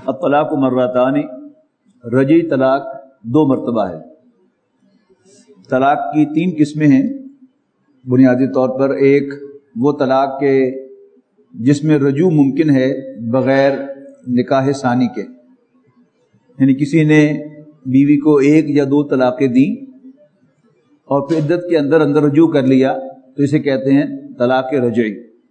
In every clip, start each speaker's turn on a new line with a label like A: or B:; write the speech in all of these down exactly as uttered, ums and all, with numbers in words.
A: الطلاق مرتان، رجعی طلاق دو مرتبہ ہے۔ طلاق کی تین قسمیں ہیں بنیادی طور پر۔ ایک وہ طلاق کے جس میں رجوع ممکن ہے بغیر نکاح ثانی کے، یعنی کسی نے بیوی کو ایک یا دو طلاقیں دیں اور پھر عدت کے اندر اندر رجوع کر لیا تو اسے کہتے ہیں طلاق رجعی۔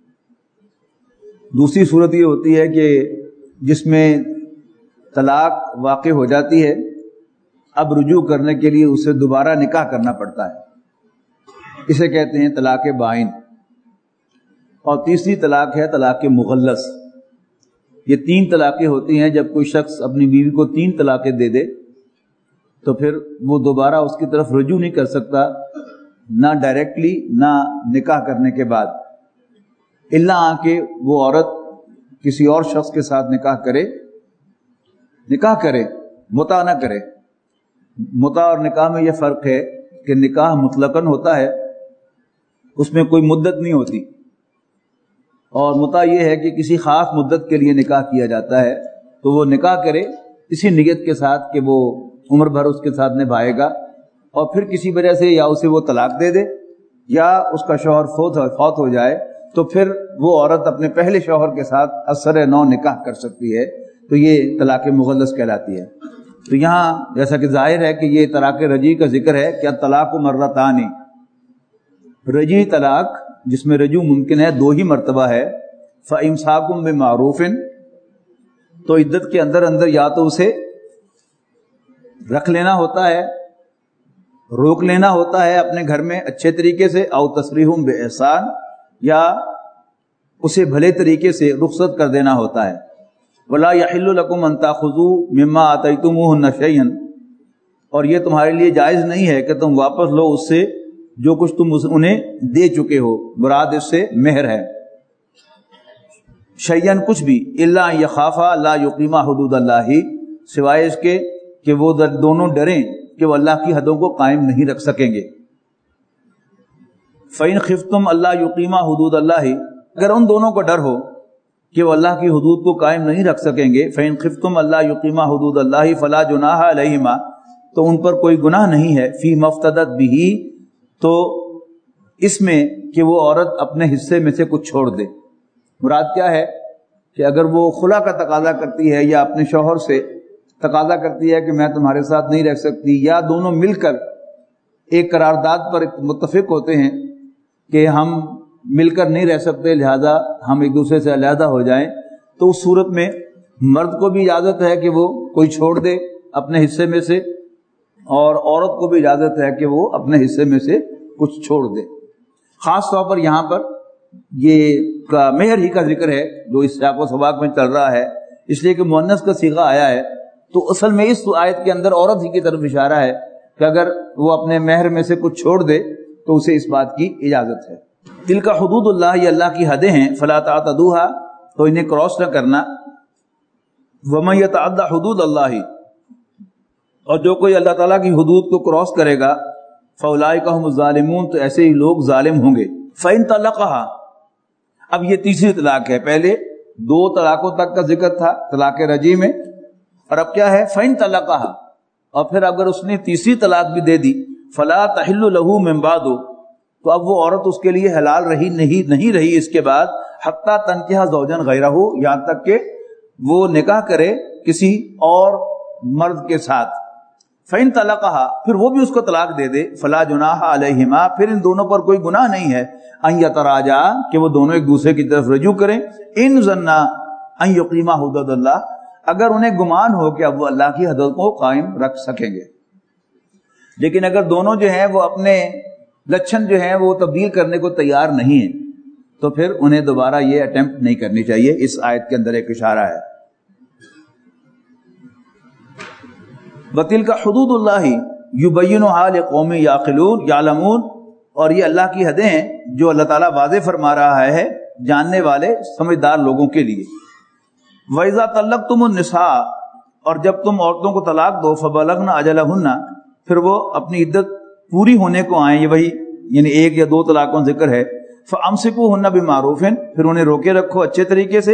A: دوسری صورت یہ ہوتی ہے کہ جس میں طلاق واقع ہو جاتی ہے، اب رجوع کرنے کے لیے اسے دوبارہ نکاح کرنا پڑتا ہے، اسے کہتے ہیں طلاق بائن۔ اور تیسری طلاق ہے طلاق مغلظ۔ یہ تین طلاقیں ہوتی ہیں جب کوئی شخص اپنی بیوی کو تین طلاقیں دے دے تو پھر وہ دوبارہ اس کی طرف رجوع نہیں کر سکتا، نہ ڈائریکٹلی نہ نکاح کرنے کے بعد، الا کہ وہ عورت کسی اور شخص کے ساتھ نکاح کرے نکاح کرے متع نہ کرے۔ متع اور نکاح میں یہ فرق ہے کہ نکاح مطلقاً ہوتا ہے، اس میں کوئی مدت نہیں ہوتی، اور متع یہ ہے کہ کسی خاص مدت کے لیے نکاح کیا جاتا ہے، تو وہ نکاح کرے اسی نیت کے ساتھ کہ وہ عمر بھر اس کے ساتھ نبھائے گا، اور پھر کسی وجہ سے یا اسے وہ طلاق دے دے یا اس کا شوہر فوت فوت ہو جائے تو پھر وہ عورت اپنے پہلے شوہر کے ساتھ اثر نو نکاح کر سکتی ہے، تو یہ طلاق مغلظ کہلاتی ہے۔ تو یہاں جیسا کہ ظاہر ہے کہ یہ طلاق رجعی کا ذکر ہے کہ طلاق مرتان، رجعی طلاق جس میں رجوع ممکن ہے دو ہی مرتبہ ہے۔ فَإِمْسَاكُمْ بِمَعْرُوفٍ، تو عدت کے اندر اندر یا تو اسے رکھ لینا ہوتا ہے، روک لینا ہوتا ہے اپنے گھر میں اچھے طریقے سے، او تسریحٌ بِإِحْسَان، یا اسے بھلے طریقے سے رخصت کر دینا ہوتا ہے۔ وَلَا يَحِلُّ لَكُمْ أَن تَأْخُذُوا مِمَّا آتَيْتُمُوهُنَّ شَيْئًا، اور یہ تمہارے لیے جائز نہیں ہے کہ تم واپس لو اس سے جو کچھ تم انہیں دے چکے ہو، مراد اس سے مہر ہے۔ شیئن کچھ بھی، الا ان یخافا لا یقیما حدود اللہ، سوائے اس کے کہ وہ دونوں ڈریں کہ وہ اللہ کی حدوں کو قائم نہیں رکھ سکیں گے۔ فإن خفتم اللہ یقیما حدود اللہ، اگر ان دونوں کو ڈر ہو کہ وہ اللہ کی حدود کو قائم نہیں رکھ سکیں گے، فإن خفتم اللہ یقیما حدود اللہ فلا جناح علیہما، تو ان پر کوئی گناہ نہیں ہے، فی مفتدت بہ، تو اس میں کہ وہ عورت اپنے حصے میں سے کچھ چھوڑ دے۔ مراد کیا ہے کہ اگر وہ خلا کا تقاضا کرتی ہے یا اپنے شوہر سے تقاضا کرتی ہے کہ میں تمہارے ساتھ نہیں رہ سکتی، یا دونوں مل کر ایک قرارداد پر متفق ہوتے ہیں کہ ہم مل کر نہیں رہ سکتے لہذا ہم ایک دوسرے سے علیحدہ ہو جائیں، تو اس صورت میں مرد کو بھی اجازت ہے کہ وہ کوئی چھوڑ دے اپنے حصے میں سے، اور عورت کو بھی اجازت ہے کہ وہ اپنے حصے میں سے کچھ چھوڑ دے۔ خاص طور پر یہاں پر یہ مہر ہی کا ذکر ہے جو اس سیاق و سباق میں چل رہا ہے، اس لیے کہ مؤنث کا صیغہ آیا ہے، تو اصل میں اس آیت کے اندر عورت ہی کی طرف اشارہ ہے کہ اگر وہ اپنے مہر میں سے کچھ چھوڑ دے تو اسے اس بات کی اجازت ہے۔ تلک حدود اللہ، یہ اللہ کی حدیں ہیں، فلا تعتدوها، تو انہیں کراس نہ کرنا۔ ومن یتعد حدود اللہ، اور جو کوئی اللہ تعالیٰ کی حدود کو کراس کرے گا، فاولئک هم الظالمون، تو ایسے ہی لوگ ظالم ہوں گے۔ فإن طلقها، اب یہ تیسری طلاق ہے، پہلے دو طلاقوں تک کا ذکر تھا طلاق رجعی میں، اور اب کیا ہے؟ فإن طلقها، اور پھر اگر اس نے تیسری طلاق بھی دے دی، فلا تحل له من بعد، تو اب وہ عورت اس کے لیے حلال رہی نہیں نہیں رہی اس کے بعد، حتی تنکح زوجا غیرہ، یہاں تک کہ وہ نکاح کرے کسی اور مرد کے ساتھ۔ فإن طلقها، پھر وہ بھی اس کو طلاق دے دے، فلا جناح علیہما، پھر ان دونوں پر کوئی گناہ نہیں ہے، ان یتراجعا، کہ وہ دونوں ایک دوسرے کی طرف رجوع کریں، ان ظنا ان یقیما حدود اللہ، اگر انہیں گمان ہو کہ اب وہ اللہ کی حدود کو قائم رکھ سکیں گے۔ لیکن اگر دونوں جو ہیں وہ اپنے لچھن جو ہیں وہ تبدیل کرنے کو تیار نہیں ہیں تو پھر انہیں دوبارہ یہ اٹیمپٹ نہیں کرنی چاہیے۔ اس آیت کے اندر ایک اشارہ ہے۔ وَتِلْكَ حُدُودُ اللَّهِ يُبَيِّنُهَا لِقَوْمٍ يَعْقِلُونَ يَعْلَمُونَ، اور یہ اللہ کی حدیں ہیں جو اللہ تعالیٰ واضح فرما رہا ہے جاننے والے سمجھدار لوگوں کے لیے۔ وَإِذَا طَلَّقْتُمُ النِّسَاءَ، اور جب تم عورتوں کو طلاق دو، فَبَلَغْنَ أَجَلَهُنَّ، پھر وہ اپنی عدت پوری ہونے کو آئیں، یہ وہی یعنی ایک یا دو طلاقوں ذکر ہے، فَأَمْسِكُوهُنَّ بِمَعْرُوفٍ، پھر انہیں روکے رکھو اچھے طریقے سے،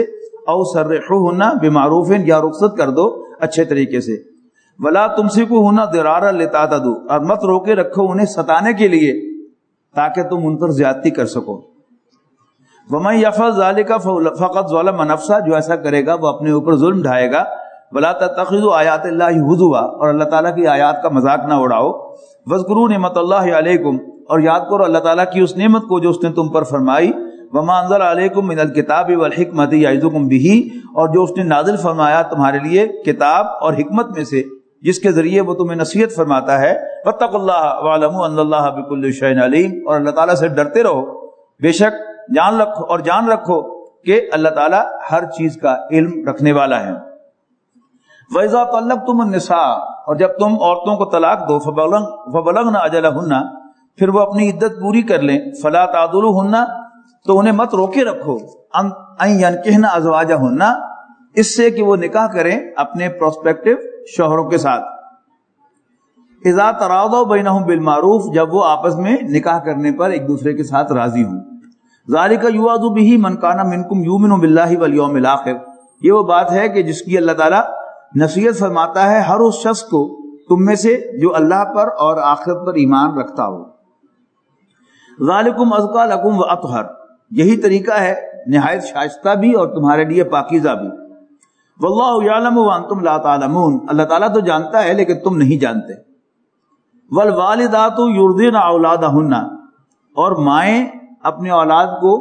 A: او سرحوہن بمعروف، یا رخصت کر دو اچھے طریقے سے. ولا تمسکوہن ضرارا لتعتدوا، اور مت روکے رکھو انہیں ستانے کے لیے تاکہ تم ان پر زیادتی کر سکو. ومن یفعل ذلک فقد ظلم نفسہ، جو ایسا کرے گا وہ اپنے اوپر ظلم ڈھائے گا. ولا تتخذوا آیات اللہ ہزوا، اور اللہ تعالیٰ کی آیات کا مذاق نہ اڑاؤ. واذکروا نعمت اللہ علیکم، اور یاد کرو اللہ تعالیٰ کی اس نعمت کو جو اس نے تم پر فرمائی. وما انزل علیکم من الکتاب والحکمۃ یعظکم بہ، اور جو اس نے نازل فرمایا تمہارے لیے کتاب اور حکمت میں سے جس کے ذریعے وہ تمہیں نصیحت فرماتا ہے. واتقوا اللہ واعلموا ان اللہ بکل شیء علیم، اور اللہ تعالیٰ سے ڈرتے رہو، بے شک جان رکھو اور جان رکھو کہ اللہ تعالیٰ ہر چیز کا علم رکھنے والا ہے. وَإِذَا طَلَّقْتُمُ النِّسَاءَ، اور جب تم عورتوں کو طلاق دو، فَبَلَغْنَ أَجَلَهُنَّ، پھر وہ اپنی عدت پوری کر لیں. فَلَا تَعْضُلُوهُنَّ، تو انہیں مت روکے رکھو. أَن يَنكِحْنَ أَزْوَاجَهُنَّ، اس سے کہ وہ نکاح کریں اپنے پروسپیکٹو شوہروں کے ساتھ. اذا تراضوا بینہم بالمعروف، جب وہ آپس میں نکاح کرنے پر ایک دوسرے کے ساتھ راضی ہوں. ذالک یوعظ بہ من کان منکم یؤمن باللہ والیوم الاخر، یہ وہ بات ہے کہ جس کی اللہ تعالیٰ نصیحت فرماتا ہے ہر اس شخص کو تم میں سے جو اللہ پر اور آخرت پر ایمان رکھتا ہو. ذالکم ازکی لکم واطہر، یہی طریقہ ہے نہایت شائستہ بھی اور تمہارے لیے پاکیزہ بھی. واللہ یعلم وانتم لا تعلمون، اللہ تعالیٰ تو جانتا ہے لیکن تم نہیں جانتے. والوالدات یرضعن اولادہن، اور مائیں اپنے اولاد کو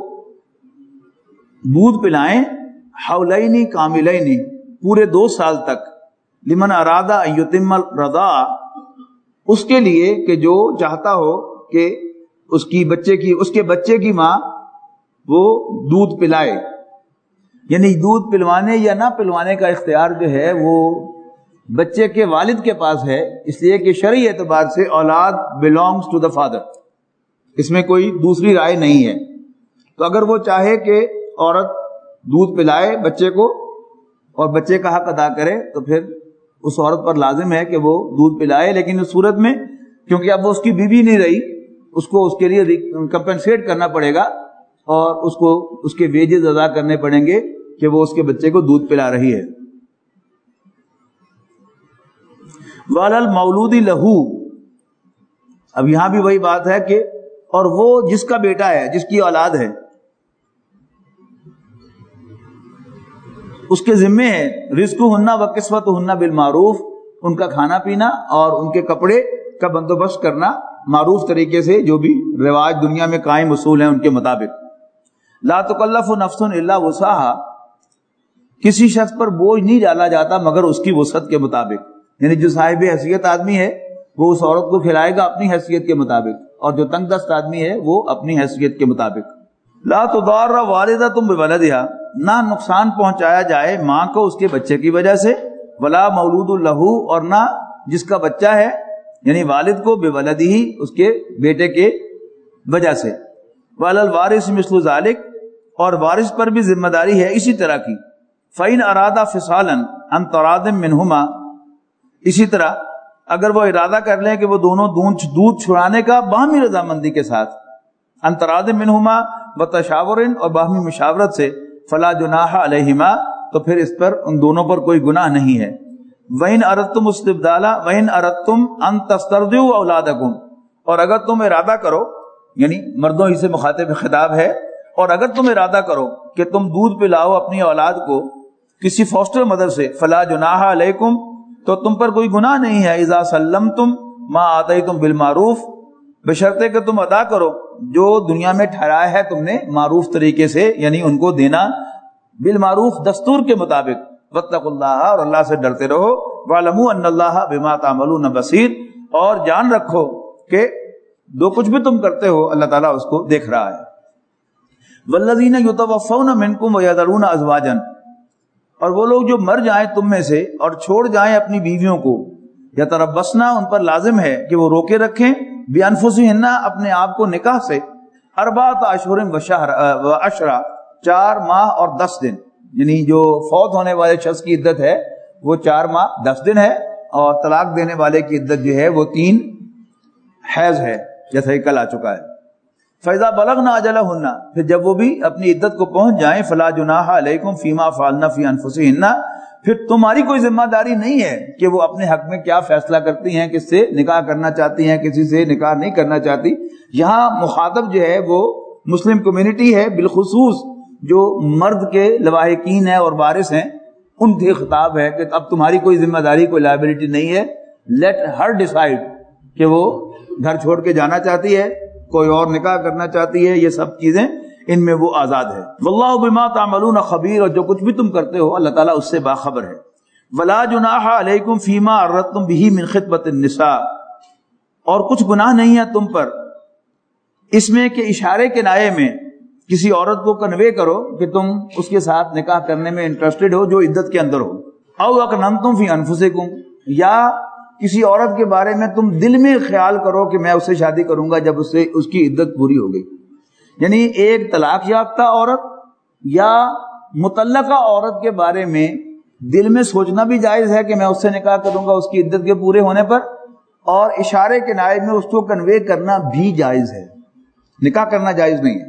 A: دودھ پلائیں حولین کاملین، پورے دو سال تک. لمن اراد ان یتم الرضاع، اس کے لیے کہ جو چاہتا ہو کہ اس کی بچے کی اس کے بچے کی ماں وہ دودھ پلائے. یعنی دودھ پلوانے یا نہ پلوانے کا اختیار جو ہے وہ بچے کے والد کے پاس ہے، اس لیے کہ شرعی اعتبار سے اولاد belongs to the father، اس میں کوئی دوسری رائے نہیں ہے. تو اگر وہ چاہے کہ عورت دودھ پلائے بچے کو اور بچے کا حق ادا کرے تو پھر اس عورت پر لازم ہے کہ وہ دودھ پلائے. لیکن اس صورت میں کیونکہ اب وہ اس کی بیوی نہیں رہی، اس کو اس کے لیے کمپنسیٹ کرنا پڑے گا اور اس کو اس کے ویجز ادا کرنے پڑیں گے کہ وہ اس کے بچے کو دودھ پلا رہی ہے. وَعَلَى الْمَوْلُودِ لَهُ، اب یہاں بھی وہی بات ہے کہ اور وہ جس کا بیٹا ہے، جس کی اولاد ہے، اس کے ذمے ہے رزقہن وکسوتہن بالمعروف، ان کا کھانا پینا اور ان کے کپڑے کا بندوبست کرنا معروف طریقے سے، جو بھی رواج دنیا میں قائم اصول ہیں ان کے مطابق. لا تکلف نفس الا وسعها، کسی شخص پر بوجھ نہیں ڈالا جاتا مگر اس کی وسعت کے مطابق. یعنی جو صاحب حیثیت آدمی ہے وہ اس عورت کو کھلائے گا اپنی حیثیت کے مطابق، اور جو تنگ دست آدمی ہے وہ اپنی حیثیت کے مطابق. لا تضار والدۃ بولدہا، نہ نقصان پہنچایا جائے ماں کو اس کے بچے کی وجہ سے. ولا مولود لہ، اور نہ جس کا بچہ ہے یعنی والد کو بولدہ، اس کے بیٹے کے وجہ سے. وعلی الوارث مثل ذلک، اور وارث پر بھی ذمہ داری ہے اسی طرح کی. فإن أرادا فصالا عن تراض منہما، اسی طرح اگر وہ ارادہ کر لیں کہ وہ دونوں دودھ چھڑانے کا باہمی رضامندی کے ساتھ، عن تراض منہما وتشاور، اور باہمی مشاورت سے، فلا جناح علیہما، تو پھر اس پر ان دونوں پر کوئی گناہ نہیں ہے. وَإِنْ أَرَدْتُمُ اسْتِبْدَالًا وَإِنْ أَرَدْتُمْ أَنْ تَسْتَرْضِعُوا أَوْلَادَكُمْ، اور اگر تم ارادہ کرو، یعنی مردوں ہی سے مخاطب خطاب ہے، اور اگر تم ارادہ کرو کہ تم دودھ پلاؤ اپنی اولاد کو کسی فاسٹر مدر سے، فلا جناح علیکم، تو تم پر کوئی گناہ نہیں ہے. اذا سلمتم ما آتیتم بالمعروف، بشرطے کہ تم ادا کرو جو دنیا میں ٹھہرایا ہے تم نے معروف طریقے سے، یعنی ان کو دینا بالمعروف دستور کے مطابق. واتقوا اللہ، اور اللہ سے ڈرتے رہو. واعلموا ان اللہ بما تعملون بصیر، اور جان رکھو کہ جو کچھ بھی تم کرتے ہو اللہ تعالیٰ اس کو دیکھ رہا ہے. والذین یتوفون منکم ویذرون ازواجا، اور وہ لوگ جو مر جائیں تم میں سے اور چھوڑ جائیں اپنی بیویوں کو، یتربصنا، ان پر لازم ہے کہ وہ روکے رکھیں، بانفسہن، اپنے آپ کو نکاح سے، اربعۃ اشہر و عشرہ، چار ماہ اور دس دن. یعنی جو فوت ہونے والے شخص کی عدت ہے وہ چار ماہ دس دن ہے، اور طلاق دینے والے کی عدت جو ہے وہ تین حیض ہے، جیسا کہ کل آ چکا ہے. فَإِذَا بَلَغْنَا أَجَلَهُنَّ، پھر جب وہ بھی اپنی عدت کو پہنچ جائیں، فَلَا جُنَاحَ عَلَيْكُمْ فِي مَا فَعَلْنَ فِي أَنفُسِهِنَّ، پھر تمہاری کوئی ذمہ داری نہیں ہے کہ وہ اپنے حق میں کیا فیصلہ کرتی ہیں، کس سے نکاح کرنا چاہتی ہیں، کسی سے نکاح نہیں کرنا چاہتی. یہاں مخاطب جو ہے وہ مسلم کمیونٹی ہے، بالخصوص جو مرد کے لواحقین ہیں اور وارث ہیں، ان کے خطاب ہے کہ اب تمہاری کوئی ذمہ داری، کوئی لائبلٹی نہیں ہے. لیٹ ہر ڈیسائیڈ کہ وہ گھر چھوڑ کے جانا چاہتی ہے، کوئی اور نکاح کرنا چاہتی ہے، یہ سب چیزیں ان میں وہ آزاد ہے. واللہ بما تعملون خبیر، اور جو کچھ بھی تم کرتے ہو اللہ تعالیٰ اس سے باخبر ہے. ولا جناح علیکم فیما عرضتم به من خطبۃ النساء، اور کچھ گناہ نہیں ہے تم پر اس میں کہ اشارے کے نائے میں کسی عورت کو کنوے کرو کہ تم اس کے ساتھ نکاح کرنے میں انٹرسٹڈ ہو جو عدت کے اندر ہو. او اکننتم فی انفسکم، یا کسی عورت کے بارے میں تم دل میں خیال کرو کہ میں اس سے شادی کروں گا جب اس سے اس کی عدت پوری ہو گئی. یعنی ایک طلاق یافتہ عورت یا مطلقہ عورت کے بارے میں دل میں سوچنا بھی جائز ہے کہ میں اس سے نکاح کروں گا اس کی عدت کے پورے ہونے پر، اور اشارے کے نائب میں اس کو کنوے کرنا بھی جائز ہے. نکاح کرنا جائز نہیں ہے.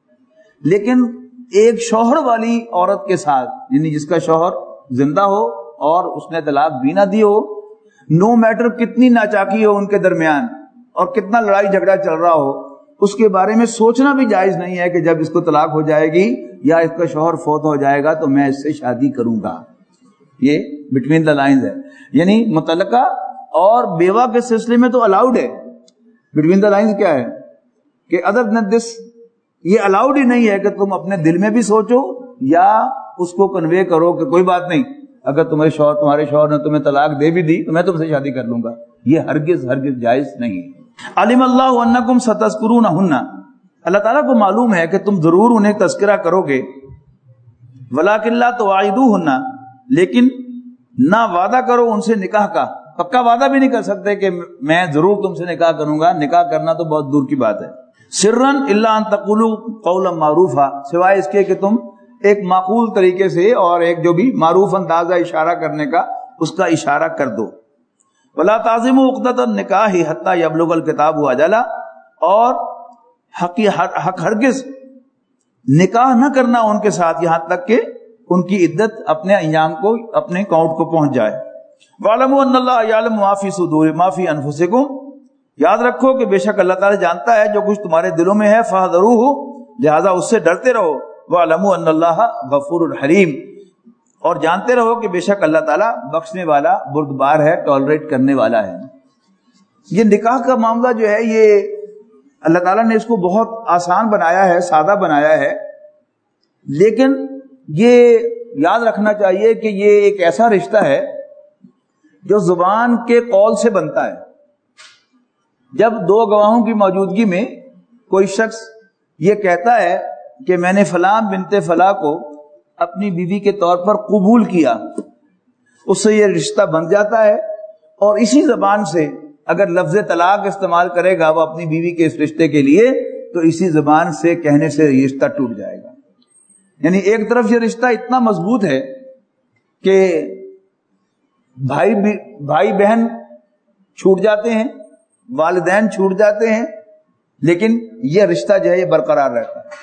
A: لیکن ایک شوہر والی عورت کے ساتھ، یعنی جس کا شوہر زندہ ہو اور اس نے طلاق بھی نہ دی ہو، نو میٹر کتنی ناچاکی ہو ان کے درمیان اور کتنا لڑائی جھگڑا چل رہا ہو، اس کے بارے میں سوچنا بھی جائز نہیں ہے کہ جب اس کو طلاق ہو جائے گی یا اس کا شوہر فوت ہو جائے گا تو میں اس سے شادی کروں گا. یہ بٹوین دا لائنز ہے. یعنی متعلقہ اور بیوہ کے سلسلے میں تو الاؤڈ ہے. بٹوین دا لائنز کیا ہے کہ ادر دین دس یہ الاؤڈ ہی نہیں ہے کہ تم اپنے دل میں بھی سوچو یا اس کو کنوے کرو کہ کوئی بات نہیں، اگر تمہارے شوہر تمہارے شوہر نے تمہیں طلاق دے بھی دی تو میں تم سے شادی کر لوں گا. یہ ہرگز ہرگز جائز نہیں. علم اللہ انکم ستذکرونہن، اللہ تعالیٰ کو معلوم ہے کہ تم ضرور انہیں تذکرہ کرو گے. ولکن لا تواعدوہن، لیکن نہ وعدہ کرو ان سے نکاح کا، پکا وعدہ بھی نہیں کر سکتے کہ میں ضرور تم سے نکاح کروں گا. نکاح کرنا تو بہت دور کی بات ہے. سرًا الا ان تقولوا قولا معروفا، سوائے اس کے کہ تم ایک معقول طریقے سے اور ایک جو بھی معروف اندازہ اشارہ کرنے کا اس کا اشارہ کر دو. ولا تعزموا عقدۃ النکاح حتی یبلغ الکتاب اجلہ، اور حق حق ہرگز نکاح نہ کرنا ان کے ساتھ یہاں تک کہ ان کی عدت اپنے انجام کو اپنے کاؤنٹ کو پہنچ جائے. وَاعْلَمُوا أَنَّ اللَّهَ يَعْلَمُ مَا فِي صُدُورِ مَا فِي أَنفُسِكُمْ، یاد رکھو کہ بے شک اللہ تعالیٰ جانتا ہے جو کچھ تمہارے دلوں میں ہے. فَاحْذَرُوهُ، لہذا اس سے ڈرتے رہو. وَاعْلَمُوا أَنَّ اللَّهَ غَفُورٌ حَلِيمٌ، اور جانتے رہو کہ بے شک اللہ تعالیٰ بخشنے والا، بردبار ہے، ٹالریٹ کرنے والا ہے. یہ نکاح کا معاملہ جو ہے یہ اللہ تعالیٰ نے اس کو بہت آسان بنایا ہے، سادہ بنایا ہے، لیکن یہ یاد رکھنا چاہیے کہ یہ ایک ایسا رشتہ ہے جو زبان کے قول سے بنتا ہے. جب دو گواہوں کی موجودگی میں کوئی شخص یہ کہتا ہے کہ میں نے فلاں بنت فلاں کو اپنی بیوی کے طور پر قبول کیا، اس سے یہ رشتہ بن جاتا ہے. اور اسی زبان سے اگر لفظ طلاق استعمال کرے گا وہ اپنی بیوی کے اس رشتے کے لیے تو اسی زبان سے کہنے سے یہ رشتہ ٹوٹ جائے گا. یعنی ایک طرف یہ رشتہ اتنا مضبوط ہے کہ بھائی بھائی بہن چھوٹ جاتے ہیں، والدین چھوٹ جاتے ہیں، لیکن یہ رشتہ جو ہے یہ برقرار رہتا ہے.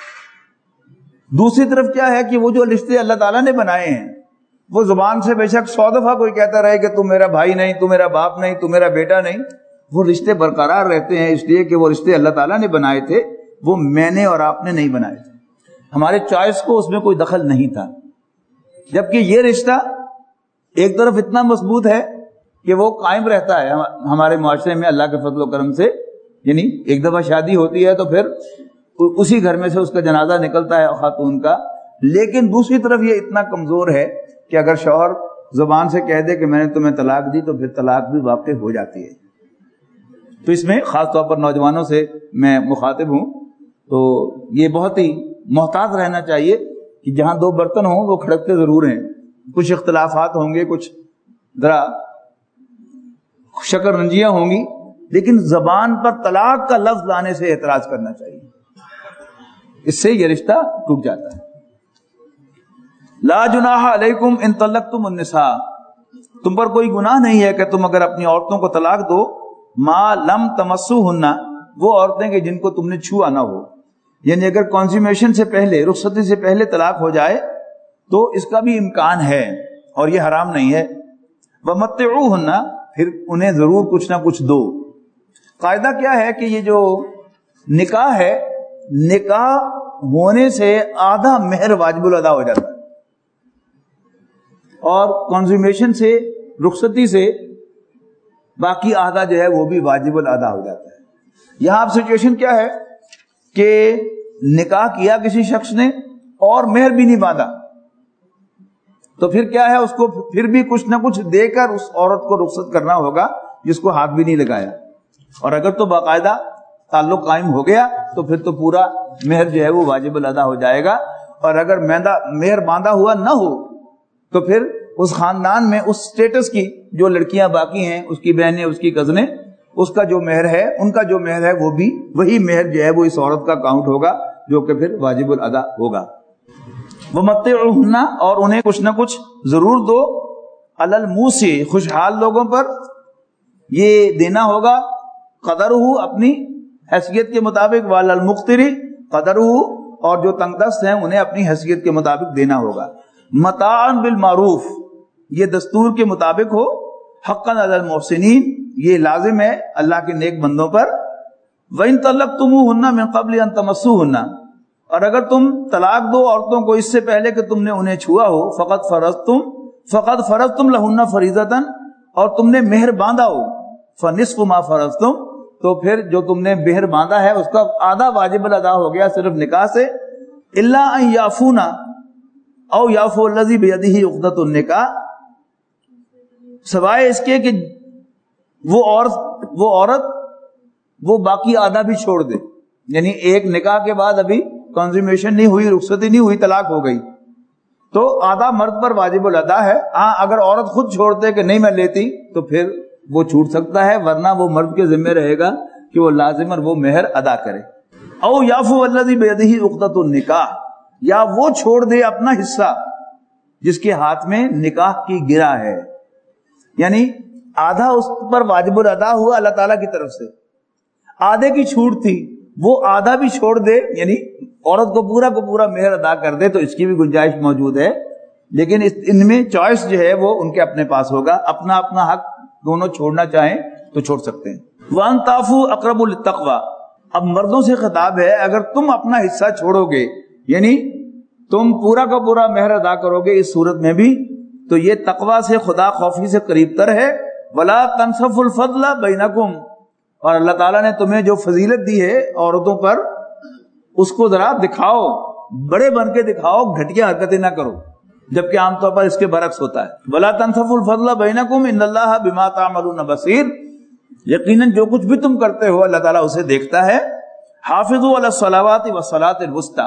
A: دوسری طرف کیا ہے کہ وہ جو رشتے اللہ تعالیٰ نے بنائے ہیں وہ زبان سے بے شک سو دفعہ کوئی کہتا رہے کہ تم میرا بھائی نہیں، تم میرا باپ نہیں، تم میرا بیٹا نہیں، وہ رشتے برقرار رہتے ہیں اس لیے کہ وہ رشتے اللہ تعالیٰ نے بنائے تھے، وہ میں نے اور آپ نے نہیں بنائے تھے. ہمارے چوائس کو اس میں کوئی دخل نہیں تھا. جبکہ یہ رشتہ ایک طرف اتنا مضبوط ہے کہ وہ قائم رہتا ہے ہمارے معاشرے میں اللہ کے فضل و کرم سے. یعنی ایک دفعہ شادی ہوتی ہے تو پھر اسی گھر میں سے اس کا جنازہ نکلتا ہے خاتون کا. لیکن دوسری طرف یہ اتنا کمزور ہے کہ اگر شوہر زبان سے کہہ دے کہ میں نے تمہیں طلاق دی تو پھر طلاق بھی واقع ہو جاتی ہے. تو اس میں خاص طور پر نوجوانوں سے میں مخاطب ہوں، تو یہ بہت ہی محتاط رہنا چاہیے کہ جہاں دو برتن ہوں وہ کھڑکتے ضرور ہیں. کچھ اختلافات ہوں گے، کچھ ذرا شکر رنجیاں ہوں گی، لیکن زبان پر طلاق کا لفظ لانے سے اعتراض کرنا چاہیے، اس سے یہ رشتہ ٹوٹ جاتا ہے. لا جناح علیکم ان طلقتم النساء، تم پر کوئی گناہ نہیں ہے کہ تم اگر اپنی عورتوں کو طلاق دو، ما لم تمسوہن، وہ عورتیں کہ جن کو تم نے چھوا نہ ہو. یعنی اگر کنزیومیشن سے پہلے، رخصتی سے پہلے طلاق ہو جائے تو اس کا بھی امکان ہے اور یہ حرام نہیں ہے. وَمَتِّعُوهُنَّ، پھر انہیں ضرور کچھ نہ کچھ دو. قاعدہ کیا ہے کہ یہ جو نکاح ہے، نکاح ہونے سے آدھا مہر واجب الادا ہو جاتا ہے، اور کنزیومیشن سے، رخصتی سے باقی آدھا جو ہے وہ بھی واجب الادا ہو جاتا ہے. یہاں اب سچویشن کیا ہے کہ نکاح کیا کسی شخص نے اور مہر بھی نہیں باندھا، تو پھر کیا ہے، اس کو پھر بھی کچھ نہ کچھ دے کر اس عورت کو رخصت کرنا ہوگا جس کو ہاتھ بھی نہیں لگایا. اور اگر تو باقاعدہ تعلق قائم ہو گیا تو پھر تو پورا مہر جو ہے وہ واجب الادا ہو جائے گا. اور اگر مہر باندھا ہوا نہ ہو تو پھر اس خاندان میں اس سٹیٹس کی جو لڑکیاں باقی ہیں، اس کی بہنیں، اس کی کزنیں، اس کا جو مہر ہے، ان کا جو مہر ہے وہ بھی وہی مہر جو ہے وہ اس عورت کا کاؤنٹ ہوگا، جو کہ پھر واجب الادا ہوگا. وَمَتِّعُوهُنَّ، اور انہیں کچھ نہ کچھ ضرور دو، عَلَى الْمُوسِعِ، خوشحال لوگوں پر یہ دینا ہوگا، قدرہ، اپنی حیثیت کے مطابق، وَعَلَى الْمُقْتِرِ قدرہ، اور جو تنگ دست ہیں انہیں اپنی حیثیت کے مطابق دینا ہوگا. متاعًا بالمعروف، یہ دستور کے مطابق ہو. حقاً علی المحسنین، یہ لازم ہے اللہ کے نیک بندوں پر. وَإِن طَلَّقْتُمُوهُنَّ مِن قَبْلِ أَن تَمَسُّوهُنَّ، اور اگر تم طلاق دو عورتوں کو اس سے پہلے کہ تم نے انہیں چھوا ہو، فقط فرضتم فقط فرضتم لہن فریضۃ، اور تم نے مہر باندھا ہو، فنصف ما فرضتم، تو پھر جو تم نے مہر باندھا ہے اس کا آدھا واجب الادا ہو گیا صرف نکاح سے. الا ان یعفونا او یعفو الذی بیدہ عقدۃ النکاح، سوائے اس کے کہ وہ عورت وہ عورت وہ باقی آدھا بھی چھوڑ دے. یعنی ایک نکاح کے بعد ابھی کنزیومیشن نہیں ہوئی، رخصتی نہیں ہوئی، طلاق ہو گئی، تو آدھا مرد پر واجب الادا ہے. ہاں اگر عورت خود چھوڑ دے کہ نہیں میں لیتی تو پھر وہ چھوٹ سکتا ہے، ورنہ وہ مرد کے ذمہ رہے گا کہ وہ لازم اور وہ مہر ادا کرے. او یعفو الذی بیدہ عقدۃ النکاح، یا وہ چھوڑ دے اپنا حصہ جس کے ہاتھ میں نکاح کی گرہ ہے. یعنی آدھا اس پر واجب الادا ہوا اللہ تعالیٰ کی طرف سے، آدھے کی چھوٹ تھی، وہ آدھا بھی چھوڑ دے، یعنی عورت کو پورا کو پورا مہر ادا کر دے، تو اس کی بھی گنجائش موجود ہے. لیکن ان میں چوائس جو ہے وہ ان کے اپنے پاس ہوگا، اپنا اپنا حق دونوں چھوڑنا چاہیں تو چھوڑ سکتے ہیں. وَأَن تَعْفُوا أَقْرَبُ لِلتَّقْوَىٰ، اب مردوں سے خطاب ہے، اگر تم اپنا حصہ چھوڑو گے، یعنی تم پورا کا پورا مہر ادا کرو گے اس صورت میں بھی، تو یہ تقویٰ سے، خدا خوفی سے قریب تر ہے. وَلَا تَنْسَفُوا الْفَضْلَ بَيْنَكُمْ، اور اللہ تعالیٰ نے تمہیں جو فضیلت دی ہے عورتوں پر اس کو ذرا دکھاؤ، بڑے بن کے دکھاؤ، گھٹیا حرکتیں نہ کرو، جبکہ عام طور پر اس کے برعکس ہوتا ہے. وَلَا تَنْسَفُوا الْفَضْلَ بَيْنَكُمْ إِنَّ اللَّهَ بِمَا تَعْمَلُونَ بَصِيرٌ، یقیناً جو کچھ بھی تم کرتے ہو اللہ تعالیٰ اسے دیکھتا ہے. حافظوا علی الصلوات والصلاۃ الوسطی،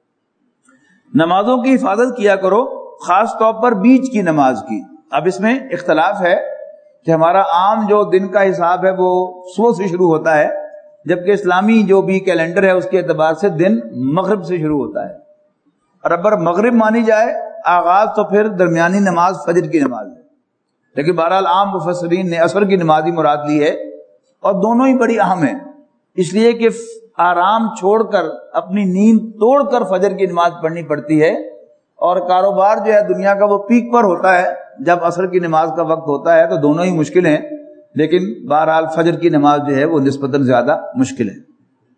A: نمازوں کی حفاظت کیا کرو، خاص طور پر بیچ کی نماز کی. اب اس میں اختلاف ہے کہ ہمارا عام جو دن کا حساب ہے وہ صبح سے شروع ہوتا ہے، جبکہ اسلامی جو بھی کیلنڈر ہے اس کے اعتبار سے دن مغرب سے شروع ہوتا ہے. اور اگر مغرب مانی جائے آغاز تو پھر درمیانی نماز فجر کی نماز ہے. لیکن بہرحال عام مفسرین نے عصر کی نماز ہی مراد لی ہے، اور دونوں ہی بڑی اہم ہیں، اس لیے کہ آرام چھوڑ کر، اپنی نیند توڑ کر فجر کی نماز پڑھنی پڑتی ہے. اور کاروبار جو ہے دنیا کا وہ پیک پر ہوتا ہے جب عصر کی نماز کا وقت ہوتا ہے، تو دونوں ہی مشکل ہیں، لیکن بہرحال فجر کی نماز جو ہے وہ نسبتاً زیادہ مشکل ہے.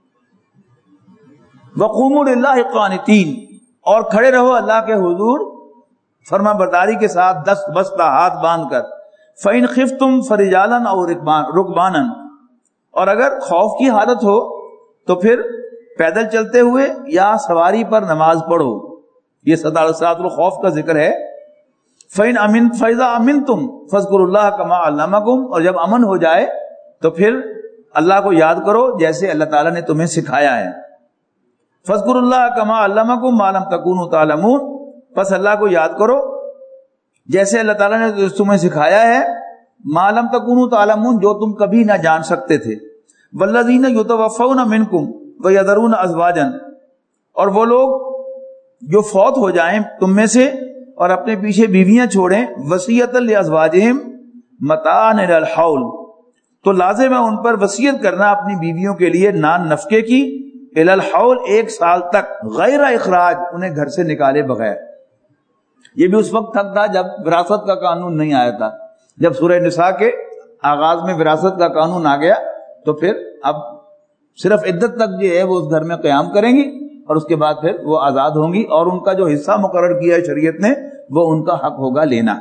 A: وَقُومُوا لِلَّهِ قَانِتِينَ، اور کھڑے رہو اللہ کے حضور فرما برداری کے ساتھ، دست بستہ، ہاتھ باندھ کر. فَإِنْ خِفْتُمْ فَرِجَالًا أَوْ رُكْبَانًا، اور اگر خوف کی حالت ہو تو پھر پیدل چلتے ہوئے یا سواری پر نماز پڑھو. یہ صلاۃ الخوف کا ذکر ہے. فَإِنْ أَمِنْ فَإِذَا أَمِنْتُمْ فَاذْكُرُوا اللَّهَ كَمَا عَلَّمَكُمْ، اور جب امن ہو جائے تو پھر اللہ کو یاد کرو جیسے اللہ تعالیٰ نے تمہیں سکھایا ہے. فَاذْكُرُوا اللَّهَ كَمَا عَلَّمَكُمْ مَا لَمْ تَكُونُوا تَعْلَمُونَ، بس اللہ کو یاد کرو جیسے اللہ تعالیٰ نے تمہیں سکھایا ہے. مَا لَمْ تَكُونُوا تَعْلَمُونَ، جو تم کبھی نہ جان سکتے تھے. وَالَّذِينَ يُتَوَفَّوْنَ مِنْكُمْ وَيَذَرُونَ أَزْوَاجًا، اور وہ لوگ جو فوت ہو جائیں تم میں سے اور اپنے پیچھے بیویاں چھوڑیں، وصیۃ لأزواجہم متاعا إلی الحول، تو لازم ہے ان پر وصیت کرنا اپنی بیویوں کے لیے نان نفقے کی، الی الحول ایک سال تک غیر اخراج انہیں گھر سے نکالے بغیر. یہ بھی اس وقت تک تھا جب وراثت کا قانون نہیں آیا تھا. جب سورہ نساء کے آغاز میں وراثت کا قانون آ گیا تو پھر اب صرف عدت تک جو ہے وہ اس گھر میں قیام کریں گی اور اس کے بعد پھر وہ آزاد ہوں گی اور ان کا جو حصہ مقرر کیا ہے شریعت نے وہ ان کا حق ہوگا لینا.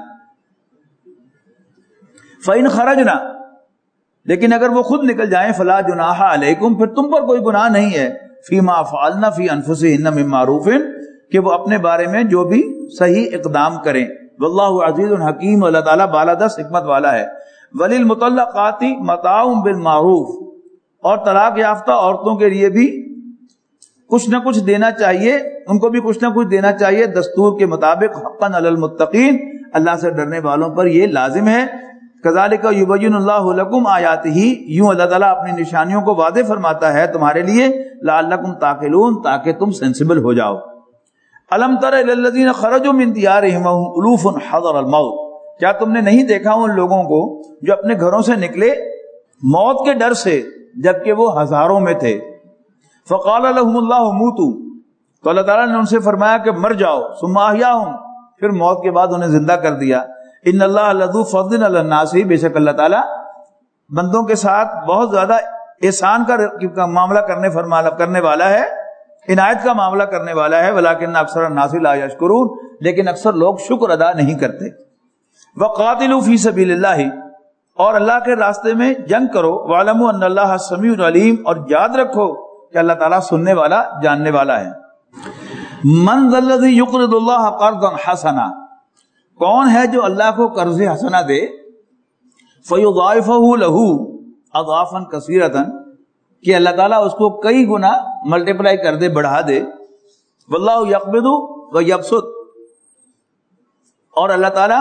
A: فَإِنْ خَرَجْنَا لیکن اگر وہ خود نکل جائیں فَلَا جُنَاحَ عَلَيْكُمْ پھر تم پر کوئی گناہ نہیں ہے فِي مَا فَعَلْنَا فِي أَنفُسِهِنَّ مِن مَّعْرُوفٍ کہ وہ اپنے بارے میں جو بھی صحیح اقدام کریں. واللہ عزیز حکیم اللہ تعالیٰ بالادست حکمت والا ہے. وَلِلْمُطَلَّقَاتِ مَتَاعٌ بِالْمَعْرُوفِ اور طلاق یافتہ عورتوں کے لیے بھی کچھ نہ کچھ دینا چاہیے, ان کو بھی کچھ نہ کچھ دینا چاہیے دستور کے مطابق. حقاً علی المتقین اللہ سے ڈرنے والوں پر یہ لازم ہے. کذالک یبین اللہ لکم آیاتہ یوں اللہ تعالیٰ اپنی نشانیوں کو واضح فرماتا ہے تمہارے لیے. لعلکم تعقلون تاکہ تم سینسیبل ہو جاؤ. الم تر الی الذین خرجوا من دیارہم وهم الوف حذر الموت کیا تم نے نہیں دیکھا ان لوگوں کو جو اپنے گھروں سے نکلے موت کے ڈر سے جبکہ وہ ہزاروں میں تھے. فقال لهم اللہ موتوا تو اللہ تعالیٰ نے ان سے فرمایا کہ مر جاؤ. ثم احیاہم پھر موت کے بعد انہیں زندہ کر دیا. ان اللہ لذو فضل علی الناس بے شک اللہ تعالیٰ بندوں کے ساتھ بہت زیادہ احسان کا معاملہ کرنے فرمانا کرنے والا ہے, عنایت کا معاملہ کرنے والا ہے. ولکن اکثر الناس لا یشکرون لیکن اکثر لوگ شکر ادا نہیں کرتے. وقاتلوا فی سبیل اللہ اور اللہ کے راستے میں جنگ کرو. واعلموا ان اللہ سمیع علیم اور یاد رکھو کہ اللہ تعالیٰ سننے والا جاننے والا ہے. من ذا الذی یقرض اللہ قرضا حسنا کون ہے جو اللہ کو قرض حسنا دے. فیضاعفہ لہ اضعافا کثیرۃ کہ اللہ تعالیٰ اس کو کئی گنا ملٹیپلائی کر دے بڑھا دے. واللہ یقبض ویبسط اور اللہ تعالیٰ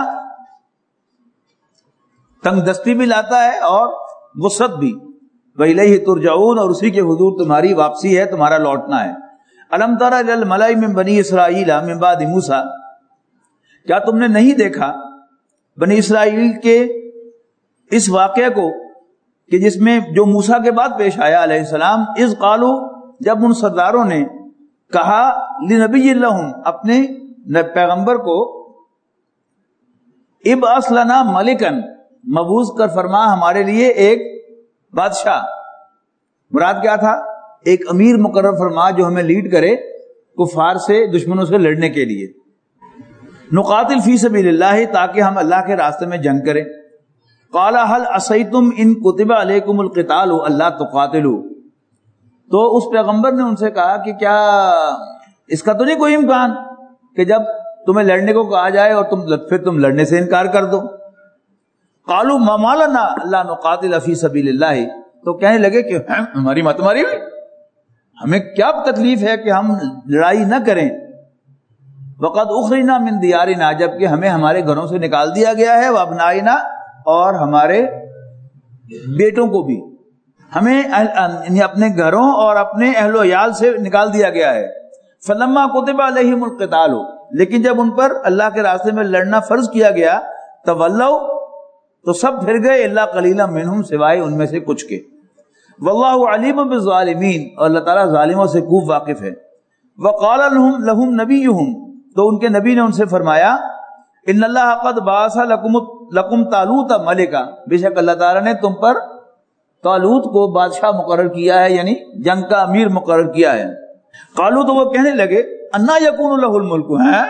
A: تنگ دستی بھی لاتا ہے اور وسعت بھی. وَإِلَيْهِ تُرْجَعُونَ اور اسی کے حضور تمہاری واپسی ہے, تمہارا لوٹنا ہے. أَلَمْ تَرَ إِلَى الْمَلَإِ مِن بَنِي إِسْرَائِيلَ مِن بَعْدِ مُوسَىٰ کیا تم نے نہیں دیکھا بنی اسرائیل کے اس واقعے کو کہ جس میں جو موسیٰ کے بعد پیش آیا علیہ السلام. اذ قالوا جب ان سرداروں نے کہا لنبی لہم اپنے پیغمبر کو ابعث لنا ملکن مبعوث کر فرما ہمارے لیے ایک بادشاہ. مراد کیا تھا؟ ایک امیر مقرر فرما جو ہمیں لیڈ کرے کفار سے دشمنوں سے لڑنے کے لیے. نقاتل فی سبیل اللہ تاکہ ہم اللہ کے راستے میں جنگ کریں. قال هل عصیتم ان کتب علیکم القتال الا تقاتلوا تو اس پیغمبر نے ان سے کہا کہ کیا اس کا تو نہیں کوئی امکان کہ جب تمہیں لڑنے کو کہا جائے اور تم پھر تم لڑنے سے انکار کر دو. قالوا ما لنا الا نقاتل فی سبیل اللہ تو کہنے لگے کہ ہماری مت ماری ہوئی, ہمیں کیا تکلیف ہے کہ ہم لڑائی نہ کریں. وقد اخرجنا من دیارنا جبکہ ہمیں ہمارے گھروں سے نکال دیا گیا ہے. وابنائنا اور ہمارے بیٹوں کو بھی ہمیں یعنی اپنے گھروں اور اپنے اہل و عیال سے نکال دیا گیا ہے. فلما کتب علیہم القتال لیکن جب ان پر اللہ کے راستے میں لڑنا فرض کیا گیا تولوا تو سب پھر گئے الا قلیلا منہم سوائے ان میں سے کچھ کے. واللہ علیم بالظالمین اور اللہ تعالیٰ ظالموں سے خوب واقف ہے. وقال لهم لهم نبیہم تو ان کے نبی نے ان سے فرمایا ان اللہ قد بعث لکم لکم طالوت ملکا بے شک اللہ تعالیٰ نے تم پر طالوت کو بادشاہ مقرر کیا ہے یعنی جنگ کا امیر مقرر کیا ہے. قالوا تو وہ کہنے لگے انا یکون له الملک ہے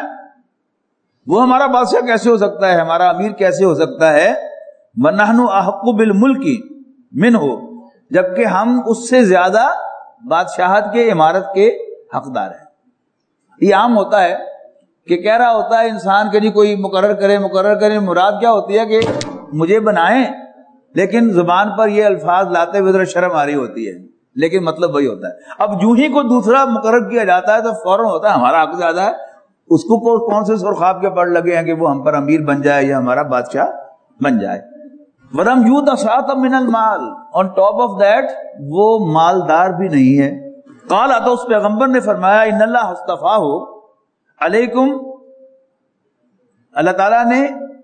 A: وہ ہمارا بادشاہ کیسے ہو سکتا ہے, ہمارا امیر کیسے ہو سکتا ہے. ونحن احق بالملک منہ جبکہ ہم اس سے زیادہ بادشاہت کے امارت کے حقدار ہیں. یہ عام ہوتا ہے کہ کہہ رہا ہوتا ہے انسان کے لیے کوئی مقرر کرے مقرر کرے مراد کیا ہوتی ہے کہ مجھے بنائیں, لیکن زبان پر یہ الفاظ لاتے ہوئے ذرا شرم آ رہی ہوتی ہے لیکن مطلب وہی ہوتا ہے. اب جو ہی کوئی دوسرا مقرر کیا جاتا ہے تو فوراً ہوتا ہے ہمارا حق زیادہ ہے. اس کو کون سے سرخاب کے پڑ لگے ہیں کہ وہ ہم پر امیر بن جائے یا ہمارا بادشاہ بن جائے. ورم یو دسات من المال on top of that وہ مالدار بھی نہیں ہے. قال تو اس پیغمبر نے فرمایا ان اللہ اصطفاہ علیکم اللہ تعالیٰ نے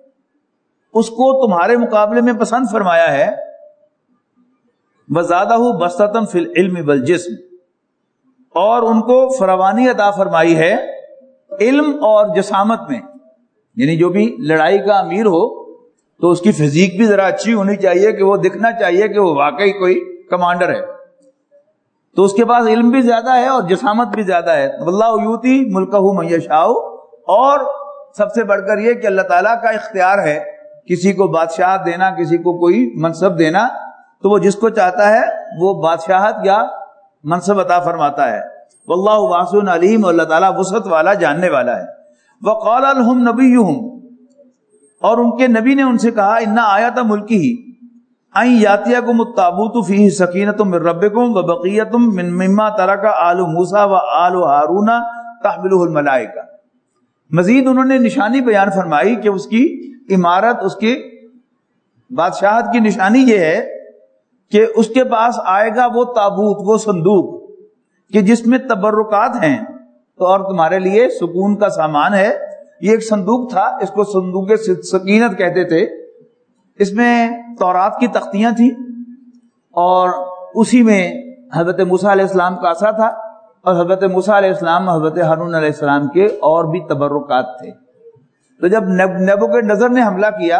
A: اس کو تمہارے مقابلے میں پسند فرمایا ہے. وزادہ بسطۃ فی العلم والجسم اور ان کو فراوانی عطا فرمائی ہے علم اور جسامت میں. یعنی جو بھی لڑائی کا امیر ہو تو اس کی فزیک بھی ذرا اچھی ہونی چاہیے کہ وہ دکھنا چاہیے کہ وہ واقعی کوئی کمانڈر ہے. تو اس کے پاس علم بھی زیادہ ہے اور جسامت بھی زیادہ ہے. واللہ یؤتی ملکہ من یشاء. اور سب سے بڑھ کر یہ کہ اللہ تعالیٰ کا اختیار ہے کسی کو بادشاہت دینا, کسی کو کوئی منصب دینا, تو وہ جس کو چاہتا ہے وہ بادشاہت یا منصب عطا فرماتا ہے. واللہ واسع علیم. اور اللہ تعالیٰ وسعت والا, جاننے والا ہے. وقال لهم نبیہم. اور ان کے نبی نے ان سے کہا ان آیات ملکی ہی ان یاتیکم التابوت فیہ سکینۃ من ربکم وبقیۃ من مما ترک آل موسیٰ وآل ہارون تحملہ الملائکہ. مزید انہوں نے نشانی بیان فرمائی کہ اس کی عمارت, اس کی بادشاہت کی نشانی یہ ہے کہ اس کے پاس آئے گا وہ تابوت, وہ صندوق کہ جس میں تبرکات ہیں تو اور تمہارے لیے سکون کا سامان ہے. یہ ایک صندوق تھا, اس کو صندوق سکینت کہتے تھے. اس میں تورات کی تختیاں تھیں اور اسی میں حضرت موسیٰ علیہ السلام کا عصا تھا اور حضرت موسیٰ علیہ السلام حضرت ہارون علیہ السلام کے اور بھی تبرکات تھے. تو جب نیبوکڈنیزر نے حملہ کیا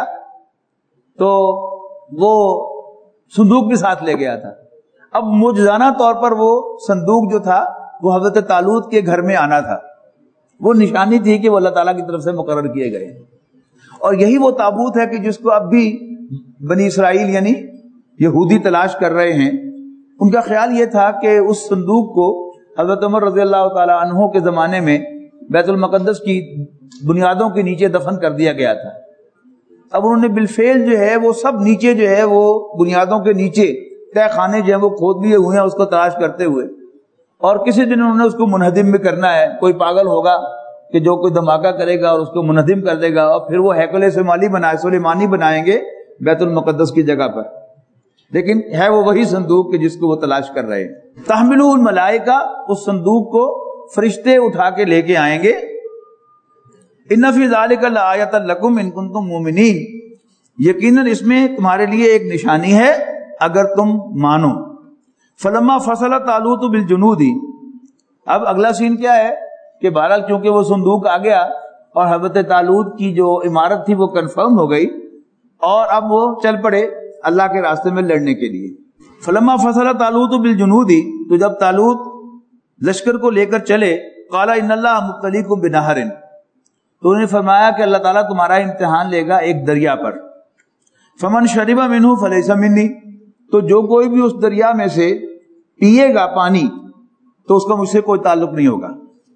A: تو وہ صندوق بھی ساتھ لے گیا تھا. اب معجزانہ طور پر وہ صندوق جو تھا وہ حضرت طالوت کے گھر میں آنا تھا. وہ نشانی تھی کہ وہ اللہ تعالیٰ کی طرف سے مقرر کیے گئے. اور یہی وہ تابوت ہے کہ جس کو اب بھی بنی اسرائیل یعنی یہودی تلاش کر رہے ہیں. ان کا خیال یہ تھا کہ اس صندوق کو حضرت عمر رضی اللہ تعالی عنہ کے زمانے میں بیت المقدس کی بنیادوں کے نیچے دفن کر دیا گیا تھا. اب انہوں نے بالفعل جو ہے وہ سب نیچے جو ہے وہ بنیادوں کے نیچے تہ خانے جو ہیں وہ کھود لیے ہوئے ہیں اس کو تلاش کرتے ہوئے. اور کسی دن انہوں نے اس کو منہدم بھی کرنا ہے. کوئی پاگل ہوگا کہ جو کوئی دھماکہ کرے گا اور اس کو منہدم کر دے گا اور پھر وہ ہیکل سلیمانی بنائے سلیمانی بنائیں گے بیت المقدس کی جگہ پر. لیکن ہے وہ وہی صندوق کہ جس کو وہ تلاش کر رہے ہیں. تحملہ الملائکہ. اس صندوق کو فرشتے اٹھا کے لے کے آئیں گے. ان فی ذلک لآیۃ لکم ان کنتم مؤمنین. یقیناً اس میں تمہارے لیے ایک نشانی ہے اگر تم مانو. فلما فصل طالوت بالجنود. اب اگلا سین کیا ہے کہ بہرحال چونکہ وہ صندوق آ گیا اور حضرت طالوت کی جو عمارت تھی وہ کنفرم ہو گئی اور اب وہ چل پڑے اللہ کے راستے میں لڑنے کے لیے. فلما فصل طالوت بالجنود. تو جب طالوت لشکر کو لے کر چلے قال ان اللہ مبتلیکم بنہر. تو انہوں نے فرمایا کہ اللہ تعالیٰ تمہارا امتحان لے گا ایک دریا پر. فمن شرب منہ فلیس منی. تو جو کوئی بھی اس دریا میں سے پیے گا پانی تو اس کا مجھ سے کوئی تعلق نہیں ہوگا.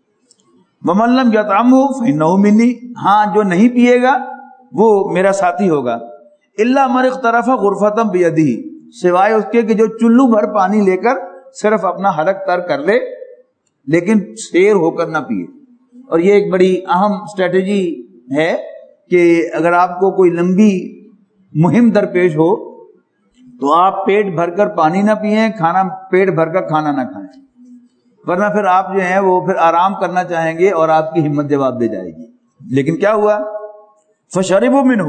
A: ومن لم یطعمہ فإنہ منی. ہاں جو نہیں پیے گا وہ میرا ساتھی ہوگا. الا من اغترف غرفۃ بیدہ. سوائے اس کے کہ جو چلو بھر پانی لے کر صرف اپنا حلق تر کر لے لیکن سیر ہو کر نہ پیے. اور یہ ایک بڑی اہم اسٹریٹجی ہے کہ اگر آپ کو کوئی لمبی مہم درپیش ہو تو آپ پیٹ بھر کر پانی نہ پیئیں, کھانا پیٹ بھر کر کھانا نہ کھائیں, ورنہ پھر آپ جو ہیں وہ پھر آرام کرنا چاہیں گے اور آپ کی ہمت جواب دے جائے گی. لیکن کیا ہوا؟ فشربوا منہ.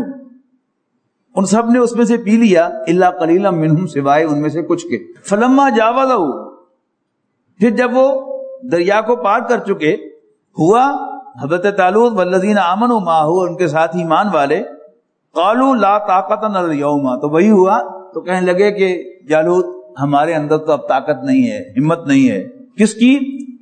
A: ان سب نے اس میں سے پی لیا. الا قلیلا منہم. سوائے ان میں سے کچھ کے. فلما جاوزہ. پھر جب وہ دریا کو پار کر چکے ہوا حضرت طالوت والذین آمنوا معہ. ان کے ساتھ ایمان والے قالوا لا طاقت لنا اليوم. تو وہی ہوا تو کہنے لگے کہ جالوت ہمارے اندر تو اب طاقت نہیں ہے, ہمت نہیں ہے. کس کی؟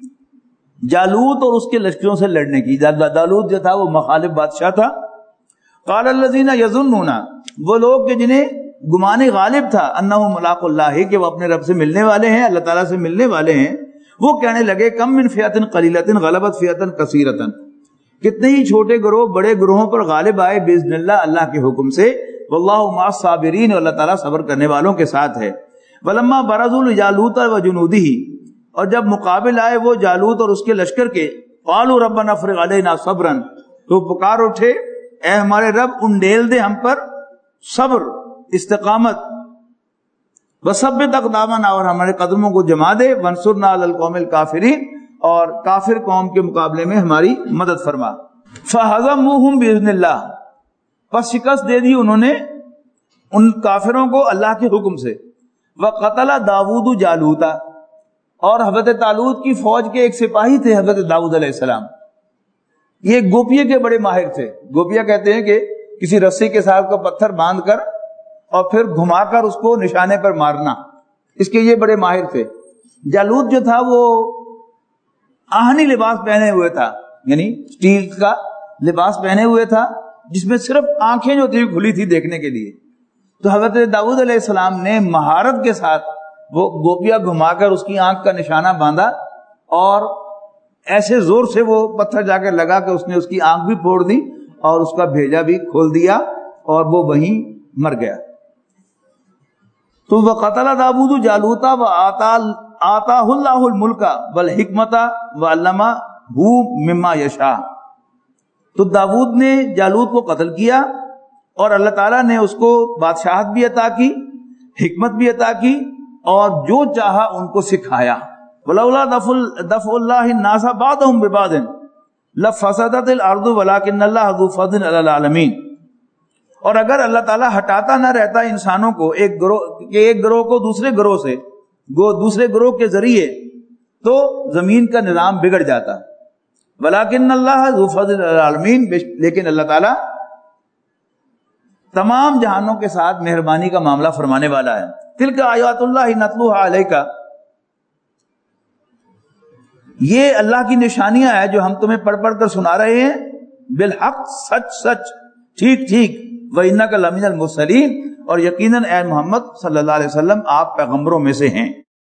A: جالوت اور اس کے لشکروں سے لڑنے کی. جالوت جو تھا وہ مخالف بادشاہ تھا. قال الذین یظنون. وہ لوگ کہ جنہیں گمان غالب تھا انہم ملاق اللہ, کہ وہ اپنے رب سے ملنے والے ہیں, اللہ تعالیٰ سے ملنے والے ہیں, وہ کہنے لگے کم من فئۃ قلیلۃ غلبت فئۃ کثیرۃ. کتنے ہی چھوٹے گروہ بڑے گروہوں پر غالب آئے باذن اللہ, اللہ کے حکم سے. واللہ مع الصابرین. اللہ تعالیٰ صبر کرنے والوں کے ساتھ ہے. ولما برزوا لجالوت وجنودہ. اور جب مقابل آئے وہ جالوت اور اس کے لشکر کے قالوا ربنا افرغ علینا صبرا. تو پکار اٹھے اے ہمارے رب انڈیل دے ہم پر صبر, استقامت. وثبت اقدامنا. اور ہمارے قدموں کو جما دے. وانصرنا علی القوم الکافرین. اور کافر قوم کے مقابلے میں ہماری مدد فرما. فہزموہم باذن اللہ. پس شکست دے دی انہوں نے ان کافروں کو اللہ کے حکم سے. وقتل داؤد جالوتا. اور حضرت طالوت کی فوج کے ایک سپاہی تھے حضرت داؤد علیہ السلام. یہ گوپیے کے بڑے ماہر تھے. گوپیا کہتے ہیں کہ کسی رسی کے ساتھ کو پتھر باندھ کر اور پھر گھما کر اس کو نشانے پر مارنا، اس کے یہ بڑے ماہر تھے. جالوت جو تھا وہ آہنی لباس پہنے ہوئے تھا، یعنی اسٹیل کا لباس پہنے ہوئے تھا جس میں صرف آنکھیں جو تھی کھلی تھی دیکھنے کے لیے. تو حضرت داؤد علیہ السلام نے مہارت کے ساتھ وہ گوپیا گھما کر اس کی آنکھ کا نشانہ باندھا اور ایسے زور سے وہ پتھر جا کے لگا کہ اس نے اس کی آنکھ بھی پھوڑ دی اور اس کا بھیجا بھی کھول دیا اور وہ وہیں مر گیا. تو وہ قتل داؤد جالوتا و آتا آتا اللہ الملک والحکمت وعلمہ مما یشاء. تو داؤد نے جالوت کو قتل کیا اور اللہ تعالیٰ نے اس کو بادشاہت بھی عطا کی، حکمت بھی عطا کی اور جو چاہا ان کو سکھایا. ولولا دفع اللہ الناس بعضهم ببعض لفسدت الارض ولکن اللہ ذو فضل علی العالمین. اور اگر اللہ تعالیٰ ہٹاتا نہ رہتا انسانوں کو ایک گروہ کہ ایک گروہ کو دوسرے گروہ سے گو دوسرے گروہ کے ذریعے، تو زمین کا نظام بگڑ جاتا. ولکن اللہ ذو فضل علی العالمین، لیکن اللہ تعالیٰ تمام جہانوں کے ساتھ مہربانی کا معاملہ فرمانے والا ہے. تلک آیات اللہ نتلوها علیک، یہ اللہ کی نشانیاں ہیں جو ہم تمہیں پڑھ پڑھ کر سنا رہے ہیں، بالحق، سچ سچ، ٹھیک ٹھیک. وَإِنَّكَ لَمِنَ الْمُرْسَلِينَ، اور یقیناً اے محمد صلی اللہ علیہ وسلم آپ پیغمبروں میں سے ہیں.